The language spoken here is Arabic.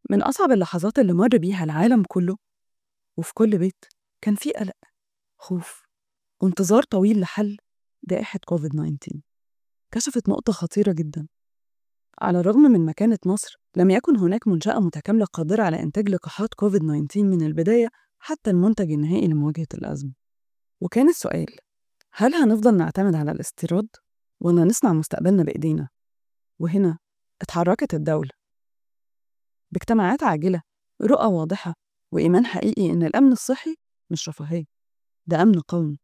من أصعب اللحظات اللي مر بيها العالم كله وفي كل بيت كان في قلق، خوف، وانتظار طويل لحل جائحة كوفيد 19. كشفت نقطة خطيرة جدا: على الرغم من مكانة مصر، لم يكن هناك منشأة متكاملة قادرة على إنتاج لقاحات كوفيد 19 من البداية حتى المنتج النهائي لمواجهة الأزمة. وكان السؤال: هل هنفضل نعتمد على الاستيراد ولا نصنع مستقبلنا بإيدينا؟ وهنا اتحركت الدولة باجتماعات عاجلة، رؤى واضحة، وإيمان حقيقي إن الأمن الصحي مش رفاهية، ده أمن قومي.